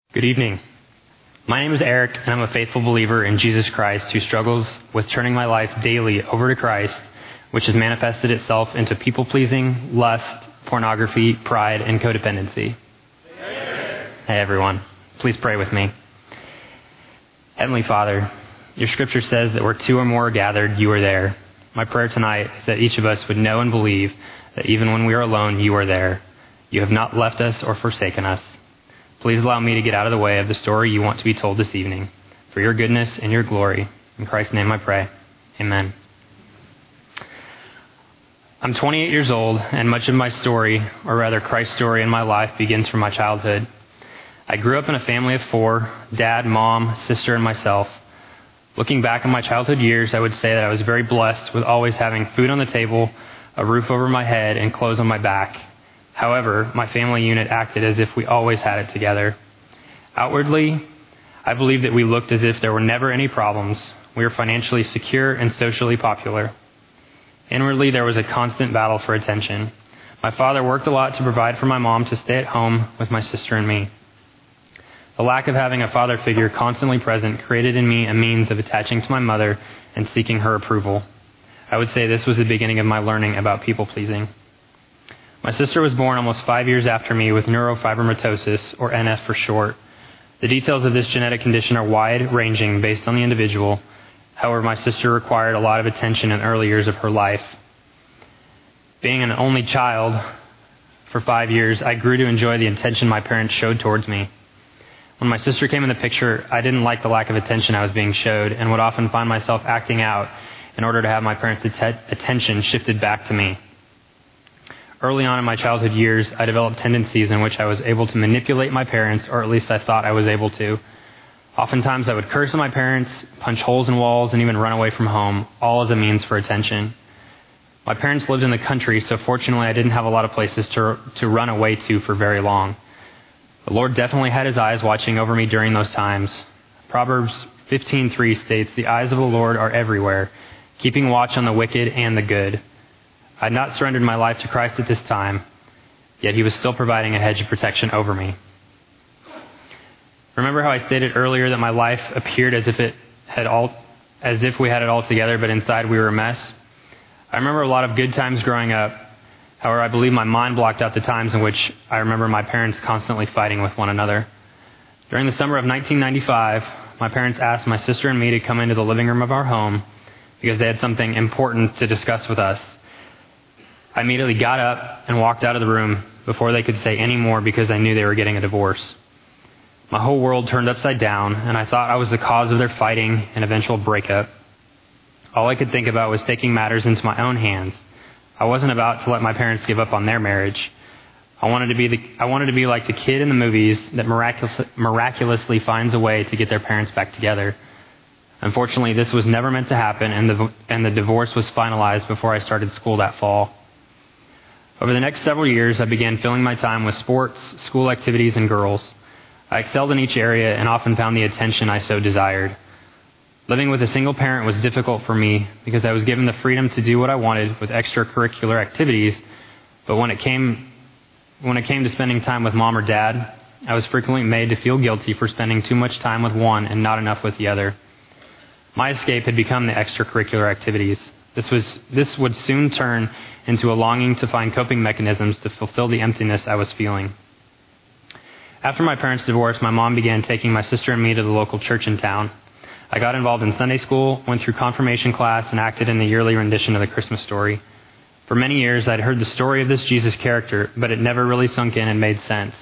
Good evening. My name is Eric, and I'm a faithful believer in Jesus Christ who struggles with turning my life daily over to Christ, which has manifested itself into people-pleasing, lust, pornography, pride, and codependency. Amen. Hey, everyone. Please pray with me. Heavenly Father, your scripture says that where two or more are gathered, you are there. My prayer tonight is that each of us would know and believe that even when we are alone, you are there. You have not left us or forsaken us. Please allow me to get out of the way of the story you want to be told this evening. For your goodness and your glory. In Christ's name I pray. Amen. I'm 28 years old, and much of my story, or rather Christ's story in my life, begins from my childhood. I grew up in a family of four: dad, mom, sister, and myself. Looking back on my childhood years, I would say that I was very blessed with always having food on the table, a roof over my head, and clothes on my back. However, my family unit acted as if we always had it together. Outwardly, I believe that we looked as if there were never any problems. We were financially secure and socially popular. Inwardly, there was a constant battle for attention. My father worked a lot to provide for my mom to stay at home with my sister and me. The lack of having a father figure constantly present created in me a means of attaching to my mother and seeking her approval. I would say this was the beginning of my learning about people-pleasing. My sister was born almost 5 years after me with neurofibromatosis, or NF for short. The details of this genetic condition are wide-ranging based on the individual. However, my sister required a lot of attention in the early years of her life. Being an only child for 5 years, I grew to enjoy the attention my parents showed towards me. When my sister came in the picture, I didn't like the lack of attention I was being showed and would often find myself acting out in order to have my parents' attention shifted back to me. Early on in my childhood years, I developed tendencies in which I was able to manipulate my parents, or at least I thought I was able to. Oftentimes I would curse at my parents, punch holes in walls, and even run away from home, all as a means for attention. My parents lived in the country, so fortunately I didn't have a lot of places to run away to for very long. The Lord definitely had his eyes watching over me during those times. Proverbs 15:3 states, "The eyes of the Lord are everywhere, keeping watch on the wicked and the good." I had not surrendered my life to Christ at this time, yet he was still providing a hedge of protection over me. Remember how I stated earlier that my life appeared as if we had it all together, but inside we were a mess? I remember a lot of good times growing up. However, I believe my mind blocked out the times in which I remember my parents constantly fighting with one another. During the summer of 1995, my parents asked my sister and me to come into the living room of our home because they had something important to discuss with us. I immediately got up and walked out of the room before they could say any more because I knew they were getting a divorce. My whole world turned upside down, and I thought I was the cause of their fighting and eventual breakup. All I could think about was taking matters into my own hands. I wasn't about to let my parents give up on their marriage. I wanted to be like the kid in the movies that miraculously finds a way to get their parents back together. Unfortunately, this was never meant to happen, and the divorce was finalized before I started school that fall. Over the next several years, I began filling my time with sports, school activities, and girls. I excelled in each area and often found the attention I so desired. Living with a single parent was difficult for me because I was given the freedom to do what I wanted with extracurricular activities, but when it came to spending time with mom or dad, I was frequently made to feel guilty for spending too much time with one and not enough with the other. My escape had become the extracurricular activities. This would soon turn into a longing to find coping mechanisms to fulfill the emptiness I was feeling. After my parents' divorce, my mom began taking my sister and me to the local church in town. I got involved in Sunday school, went through confirmation class, and acted in the yearly rendition of the Christmas story. For many years, I'd heard the story of this Jesus character, but it never really sunk in and made sense.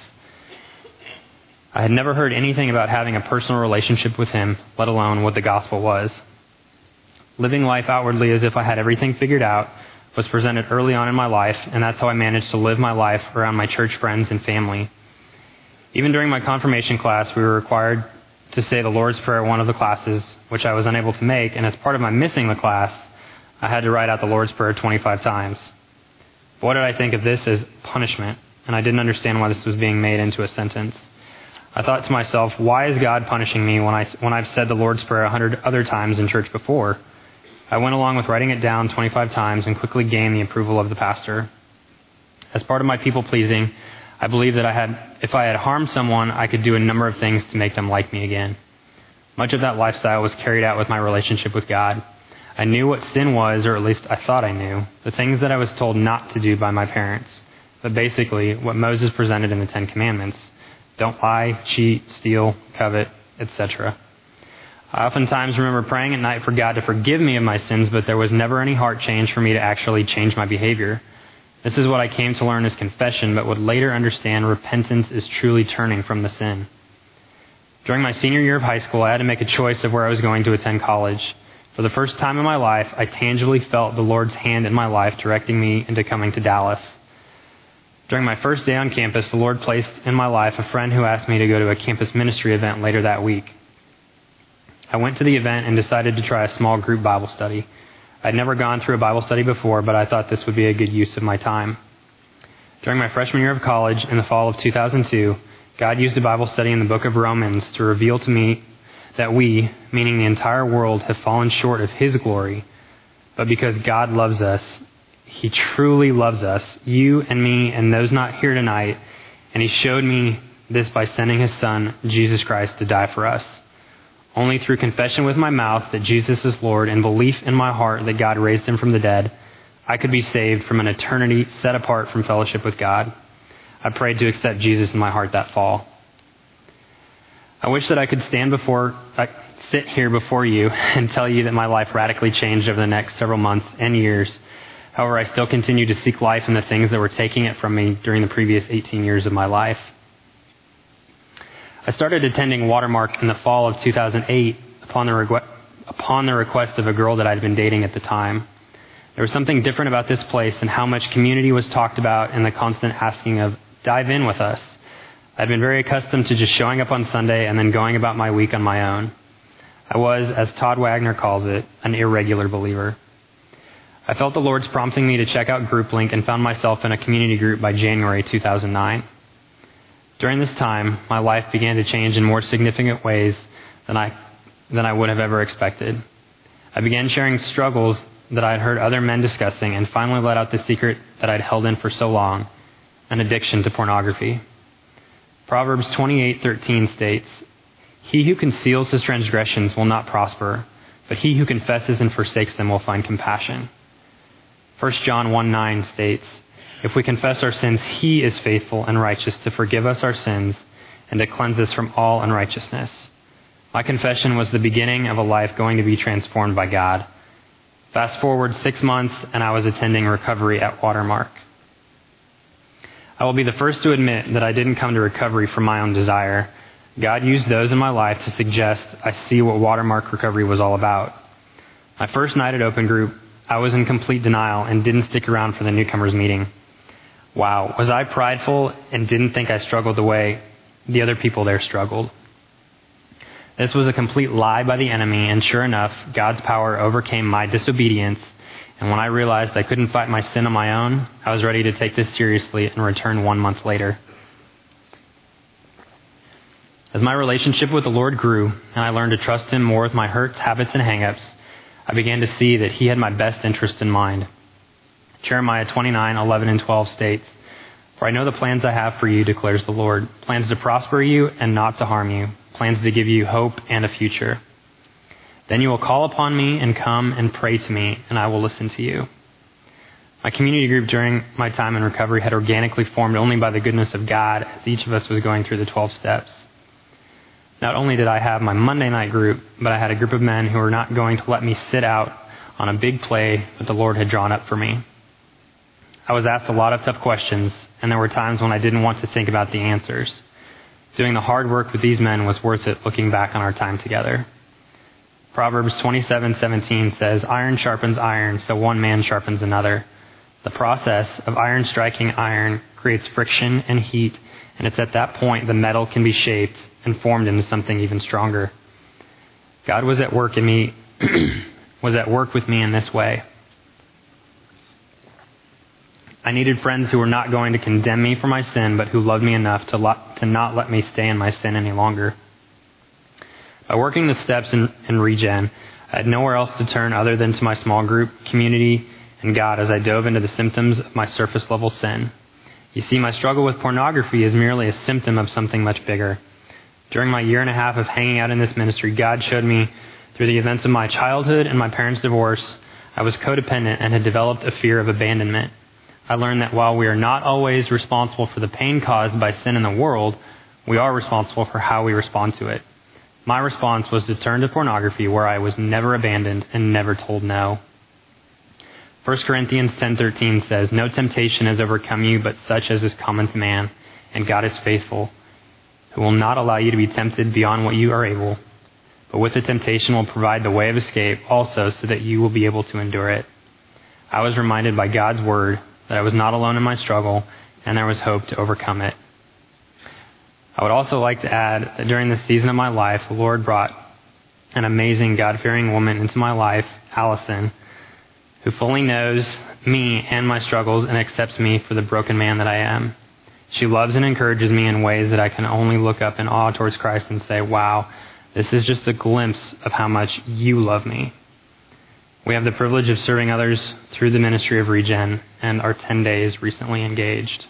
I had never heard anything about having a personal relationship with him, let alone what the gospel was. Living life outwardly as if I had everything figured out was presented early on in my life, and that's how I managed to live my life around my church friends and family. Even during my confirmation class, we were required to say the Lord's Prayer one of the classes, which I was unable to make, and as part of my missing the class, I had to write out the Lord's Prayer 25 times. What did I think of this as punishment? And I didn't understand why this was being made into a sentence. I thought to myself, why is God punishing me when I've said the Lord's Prayer 100 other times in church before? I went along with writing it down 25 times and quickly gained the approval of the pastor. As part of my people-pleasing, I believed that if I had harmed someone, I could do a number of things to make them like me again. Much of that lifestyle was carried out with my relationship with God. I knew what sin was, or at least I thought I knew, the things that I was told not to do by my parents. But basically, what Moses presented in the Ten Commandments. Don't lie, cheat, steal, covet, etc. I oftentimes remember praying at night for God to forgive me of my sins, but there was never any heart change for me to actually change my behavior. This is what I came to learn as confession, but would later understand repentance is truly turning from the sin. During my senior year of high school, I had to make a choice of where I was going to attend college. For the first time in my life, I tangibly felt the Lord's hand in my life directing me into coming to Dallas. During my first day on campus, the Lord placed in my life a friend who asked me to go to a campus ministry event later that week. I went to the event and decided to try a small group Bible study. I'd never gone through a Bible study before, but I thought this would be a good use of my time. During my freshman year of college, in the fall of 2002, God used a Bible study in the book of Romans to reveal to me that we, meaning the entire world, have fallen short of His glory. But because God loves us, He truly loves us, you and me and those not here tonight, and He showed me this by sending His Son, Jesus Christ, to die for us. Only through confession with my mouth that Jesus is Lord and belief in my heart that God raised Him from the dead, I could be saved from an eternity set apart from fellowship with God. I prayed to accept Jesus in my heart that fall. I wish that I could sit here before you and tell you that my life radically changed over the next several months and years. However, I still continue to seek life in the things that were taking it from me during the previous 18 years of my life. I started attending Watermark in the fall of 2008 upon the request of a girl that I'd been dating at the time. There was something different about this place and how much community was talked about and the constant asking of, dive in with us. I'd been very accustomed to just showing up on Sunday and then going about my week on my own. I was, as Todd Wagner calls it, an irregular believer. I felt the Lord's prompting me to check out GroupLink and found myself in a community group by January 2009. During this time, my life began to change in more significant ways than I would have ever expected. I began sharing struggles that I had heard other men discussing and finally let out the secret that I'd held in for so long, an addiction to pornography. Proverbs 28:13 states, "He who conceals his transgressions will not prosper, but he who confesses and forsakes them will find compassion." 1 John 1:9 states, "If we confess our sins, He is faithful and righteous to forgive us our sins and to cleanse us from all unrighteousness." My confession was the beginning of a life going to be transformed by God. Fast forward 6 months, and I was attending recovery at Watermark. I will be the first to admit that I didn't come to recovery from my own desire. God used those in my life to suggest I see what Watermark recovery was all about. My first night at Open Group, I was in complete denial and didn't stick around for the newcomers meeting. Wow, was I prideful and didn't think I struggled the way the other people there struggled. This was a complete lie by the enemy, and sure enough, God's power overcame my disobedience, and when I realized I couldn't fight my sin on my own, I was ready to take this seriously and return 1 month later. As my relationship with the Lord grew, and I learned to trust Him more with my hurts, habits, and hang-ups, I began to see that He had my best interest in mind. Jeremiah 29:11 and 12 states, "For I know the plans I have for you, declares the Lord, plans to prosper you and not to harm you, plans to give you hope and a future. Then you will call upon me and come and pray to me, and I will listen to you." My community group during my time in recovery had organically formed only by the goodness of God, as each of us was going through the 12 steps. Not only did I have my Monday night group, but I had a group of men who were not going to let me sit out on a big play that the Lord had drawn up for me. I was asked a lot of tough questions, and there were times when I didn't want to think about the answers. Doing the hard work with these men was worth it looking back on our time together. Proverbs 27:17 says, "Iron sharpens iron, so one man sharpens another." The process of iron striking iron creates friction and heat, and it's at that point the metal can be shaped and formed into something even stronger. God was at work with me in this way. I needed friends who were not going to condemn me for my sin, but who loved me enough to not let me stay in my sin any longer. By working the steps in Regen, I had nowhere else to turn other than to my small group, community, and God as I dove into the symptoms of my surface-level sin. You see, my struggle with pornography is merely a symptom of something much bigger. During my 1.5 years of hanging out in this ministry, God showed me through the events of my childhood and my parents' divorce, I was codependent and had developed a fear of abandonment. I learned that while we are not always responsible for the pain caused by sin in the world, we are responsible for how we respond to it. My response was to turn to pornography, where I was never abandoned and never told no. 1 Corinthians 10:13 says, "No temptation has overcome you, but such as is common to man, and God is faithful, who will not allow you to be tempted beyond what you are able, but with the temptation will provide the way of escape also, so that you will be able to endure it." I was reminded by God's word that I was not alone in my struggle, and there was hope to overcome it. I would also like to add that during this season of my life, the Lord brought an amazing God-fearing woman into my life, Allison, who fully knows me and my struggles and accepts me for the broken man that I am. She loves and encourages me in ways that I can only look up in awe towards Christ and say, wow, this is just a glimpse of how much you love me. We have the privilege of serving others through the ministry of Regen, and our 10 days recently engaged.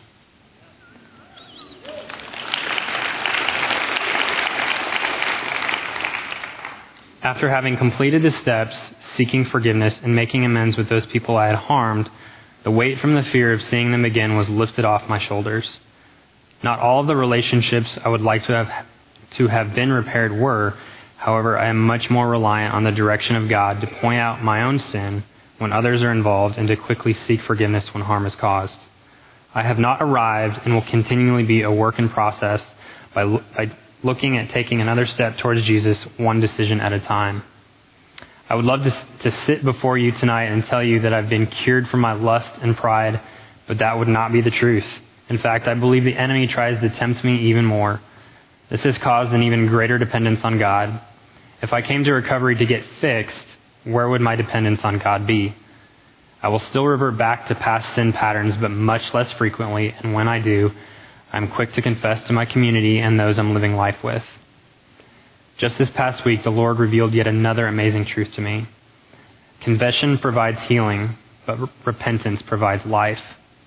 After having completed the steps, seeking forgiveness and making amends with those people I had harmed, the weight from the fear of seeing them again was lifted off my shoulders. Not all of the relationships I would like to have been repaired were. However, I am much more reliant on the direction of God to point out my own sin when others are involved and to quickly seek forgiveness when harm is caused. I have not arrived and will continually be a work in process by looking at taking another step towards Jesus, one decision at a time. I would love to sit before you tonight and tell you that I've been cured from my lust and pride, but that would not be the truth. In fact, I believe the enemy tries to tempt me even more. This has caused an even greater dependence on God. If I came to recovery to get fixed, where would my dependence on God be? I will still revert back to past sin patterns, but much less frequently, and when I do, I'm quick to confess to my community and those I'm living life with. Just this past week, the Lord revealed yet another amazing truth to me. Confession provides healing, but repentance provides life.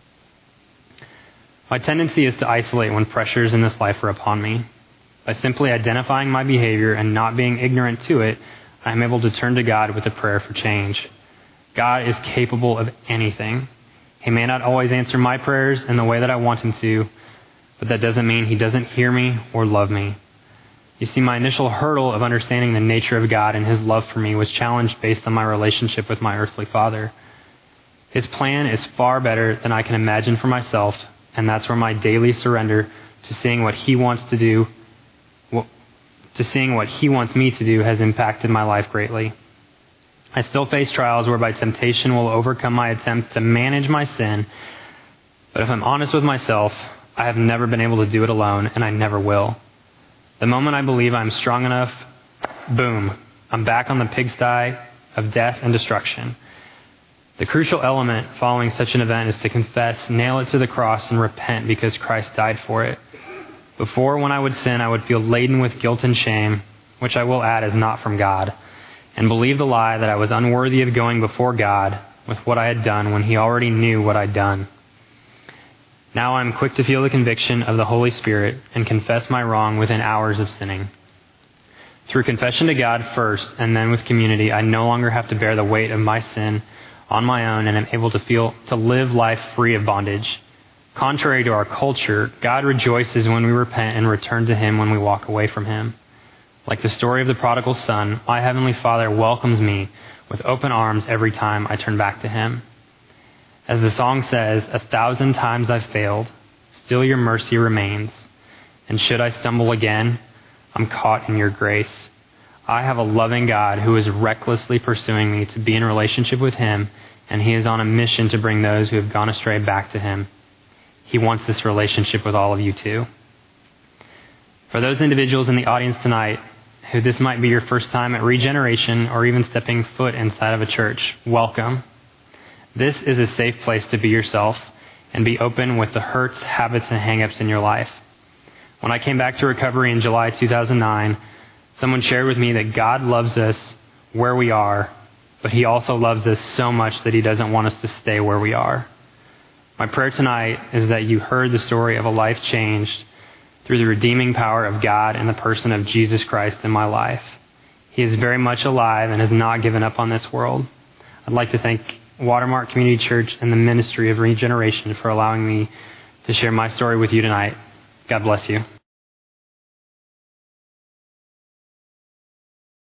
My tendency is to isolate when pressures in this life are upon me. By simply identifying my behavior and not being ignorant to it, I am able to turn to God with a prayer for change. God is capable of anything. He may not always answer my prayers in the way that I want him to, but that doesn't mean he doesn't hear me or love me. You see, my initial hurdle of understanding the nature of God and his love for me was challenged based on my relationship with my earthly father. His plan is far better than I can imagine for myself, and that's where my daily surrender to seeing what he wants to do, to seeing what he wants me to do, has impacted my life greatly. I still face trials whereby temptation will overcome my attempt to manage my sin, but if I'm honest with myself, I have never been able to do it alone, and I never will. The moment I believe I'm strong enough, boom, I'm back on the pigsty of death and destruction. The crucial element following such an event is to confess, nail it to the cross, and repent because Christ died for it. Before, when I would sin, I would feel laden with guilt and shame, which I will add is not from God, and believe the lie that I was unworthy of going before God with what I had done when he already knew what I'd done. Now I am quick to feel the conviction of the Holy Spirit and confess my wrong within hours of sinning. Through confession to God first and then with community, I no longer have to bear the weight of my sin on my own and am able to live life free of bondage. Contrary to our culture, God rejoices when we repent and return to him when we walk away from him. Like the story of the prodigal son, my Heavenly Father welcomes me with open arms every time I turn back to him. As the song says, 1,000 times I've failed, still your mercy remains. And should I stumble again, I'm caught in your grace. I have a loving God who is recklessly pursuing me to be in relationship with him, and he is on a mission to bring those who have gone astray back to him. He wants this relationship with all of you too. For those individuals in the audience tonight who this might be your first time at Regeneration or even stepping foot inside of a church, welcome. This is a safe place to be yourself and be open with the hurts, habits, and hang-ups in your life. When I came back to recovery in July 2009, someone shared with me that God loves us where we are, but he also loves us so much that he doesn't want us to stay where we are. My prayer tonight is that you heard the story of a life changed through the redeeming power of God and the person of Jesus Christ in my life. He is very much alive and has not given up on this world. I'd like to thank Watermark Community Church and the Ministry of Regeneration for allowing me to share my story with you tonight. God bless you.